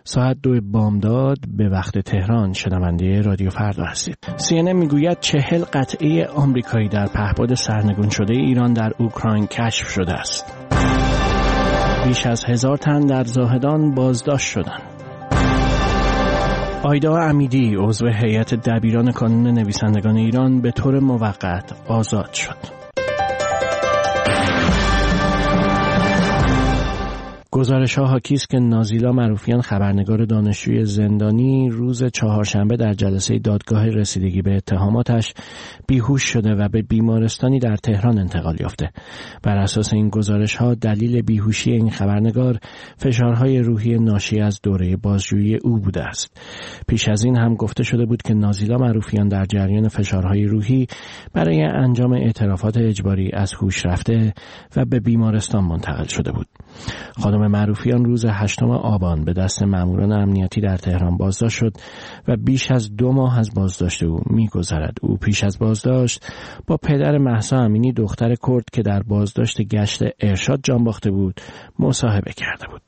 ساعت 2 بامداد به وقت تهران شنونده رادیو فردا هستید. CNN میگوید 40 قطعه آمریکایی در پهپاد سرنگون شده ایران در اوکراین کشف شده است. بیش از 1000 تن در زاهدان بازداشت شدند. آیدا امیدی عضو هیئت دبیران کانون نویسندگان ایران به طور موقت آزاد شد. گزارش‌ها حاکی است که نازیلا معروفیان خبرنگار دانشجوی زندانی روز چهارشنبه در جلسه دادگاه رسیدگی به اتهاماتش بیهوش شده و به بیمارستانی در تهران انتقال یافته. بر اساس این گزارش‌ها دلیل بیهوشی این خبرنگار فشارهای روحی ناشی از دوره بازجویی او بوده است. پیش از این هم گفته شده بود که نازیلا معروفیان در جریان فشارهای روحی برای انجام اعترافات اجباری از هوش رفته و به بیمارستان منتقل شده بود. خانم معروفیان روز 8 آبان به دست ماموران امنیتی در تهران بازداشت شد و بیش از 2 ماه از بازداشت او می‌گذرد. او پیش از بازداشت با پدر مهسا امینی دختر کرد که در بازداشت گشت ارشاد جان باخته بود مصاحبه کرده بود.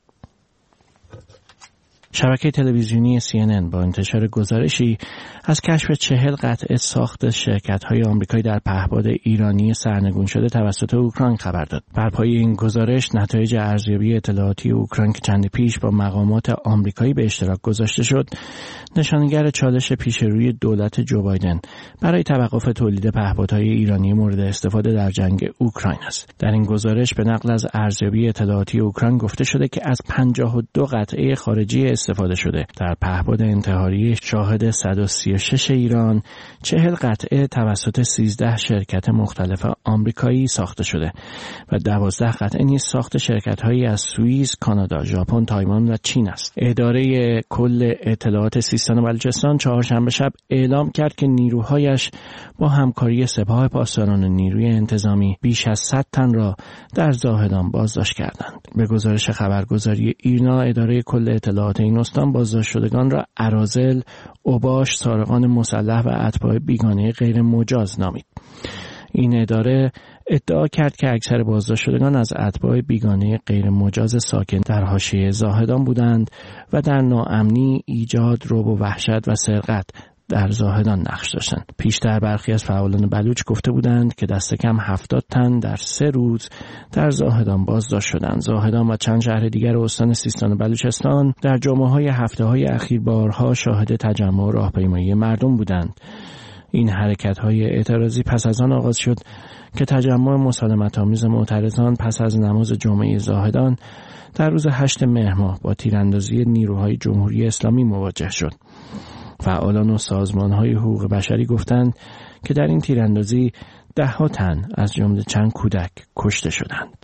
شبکه تلویزیونی CNN با انتشار گزارشی از کشف 40 قطعه ساخت شرکت‌های آمریکایی در پهپاد ایرانی سرنگون شده توسط اوکراین خبر داد. بر پایه این گزارش نتایج ارزیابی اطلاعاتی اوکراین که چندی پیش با مقامات آمریکایی به اشتراک گذاشته شد، نشانگر چالش پیش روی دولت جو بایدن برای توقف تولید پهپادهای ایرانی مورد استفاده در جنگ اوکراین است. در این گزارش به نقل از ارزیابی اطلاعاتی اوکراین گفته شده که از 52 قطعه خارجی استفاده شده در پهپاد انتحاری شاهد 136 ایران 40 قطعه توسط 13 شرکت مختلف آمریکایی ساخته شده و 12 قطعه نیز ساخت شرکت‌هایی از سوئیس، کانادا، ژاپن، تایوان و چین است. اداره کل اطلاعات سیستان و بلوچستان چهارشنبه شب اعلام کرد که نیروهایش با همکاری سپاه پاسداران و نیروی انتظامی بیش از 100 تن را در زاهدان بازداشت کردند. به گزارش خبرگزاری ایرنا، اداره کل اطلاعات این استان بازداشت شدگان را اراذل، اوباش، سارقان مسلح و اتباع بیگانه غیر مجاز نامید. این اداره ادعا کرد که اکثر بازداشت شدگان از اتباع بیگانه غیر مجاز ساکن در حاشیه زاهدان بودند و در ناامنی، ایجاد رعب و وحشت و سرقت در زاهدان نقش داشتند. پیشتر برخی از فعالان بلوچ گفته بودند که دست کم 70 تن در 3 روز در زاهدان بازداشت شدند. زاهدان و چند شهر دیگر استان سیستان و بلوچستان در جمعه‌های هفته‌های اخیر بارها شاهد تجمع و راهپیمایی مردم بودند. این حرکت‌های اعتراضی پس از آن آغاز شد که تجمع مسالمت‌آمیز معترضان پس از نماز جمعه زاهدان در روز 8 مهر ماه با تیراندازی نیروهای جمهوری اسلامی مواجه شد. فعالان و سازمان‌های حقوق بشری گفتند که در این تیراندازی 10 تن از جمله چند کودک کشته شدند.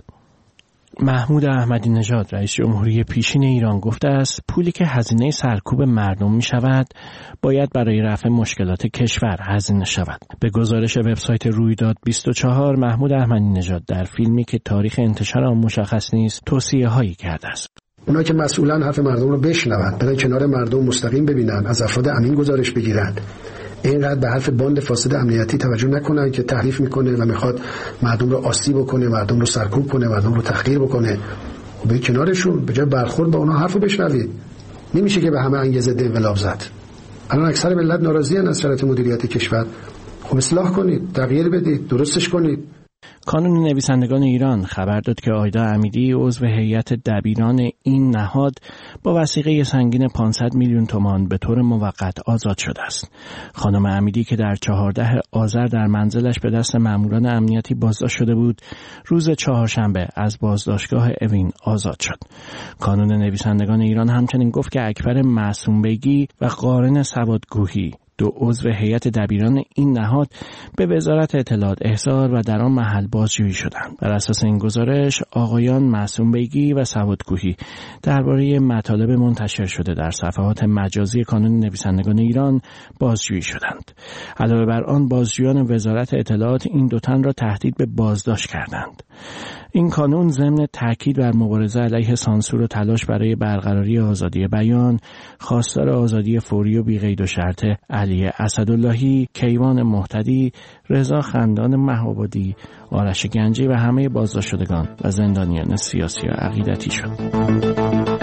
محمود احمدی نژاد رئیس جمهوری پیشین ایران گفته است پولی که هزینه سرکوب مردم می شود باید برای رفع مشکلات کشور هزینه شود. به گزارش وبسایت رویداد 24 محمود احمدی نژاد در فیلمی که تاریخ انتشار آن مشخص نیست توصیه‌هایی کرده است. اونا که مسئولان حرف مردم رو بشنون، برای کنار مردم مستقیم ببینن، از افراد امین گزارش بگیرن، اینقدر به حرف باند فاسد امنیتی توجه نکنن که تحریف میکنه و میخواد مردم رو آسیب بکنه، مردم رو سرکوب کنه، مردم رو تحقیر بکنه. و به کنارشون به جای برخورد با اونا حرفو بشنوید. نمیشه که به همه انگیزه ده انقلاب زد. الان اکثر ملت ناراضی ان از شرایط مدیریت کشور. خب اصلاح کنید، تغییر بدید، درستش کنید. کانون نویسندگان ایران خبر داد که آیدا امیدی عضو هیئت دبیران این نهاد با وثیقه سنگین 500 میلیون تومان به طور موقت آزاد شده است. خانم امیدی که در 14 آذر در منزلش به دست ماموران امنیتی بازداشت شده بود، روز چهارشنبه از بازداشتگاه اوین آزاد شد. کانون نویسندگان ایران همچنین گفت که اکبر معصوم‌بیگی و قارن سوادکوهی، 2 عضو هیئت دبیران این نهاد، به وزارت اطلاعات احضار و در آن محل بازجویی شدند. بر اساس این گزارش آقایان معصوم‌بیگی و سوادکوهی درباره مطالب منتشر شده در صفحات مجازی کانون نویسندگان ایران بازجویی شدند. علاوه بر آن بازجویان وزارت اطلاعات این 2 تن را تهدید به بازداشت کردند. این کانون ضمن تاکید بر مبارزه علیه سانسور و تلاش برای برقراری آزادی بیان، خواستار آزادی فوری و بی‌قید و شرط علی اسداللهی، کیوان مهتدی، رضا خندان مهابادی، آرش گنجی و همه بازداشت شدگان و زندانیان سیاسی و عقیدتی شد.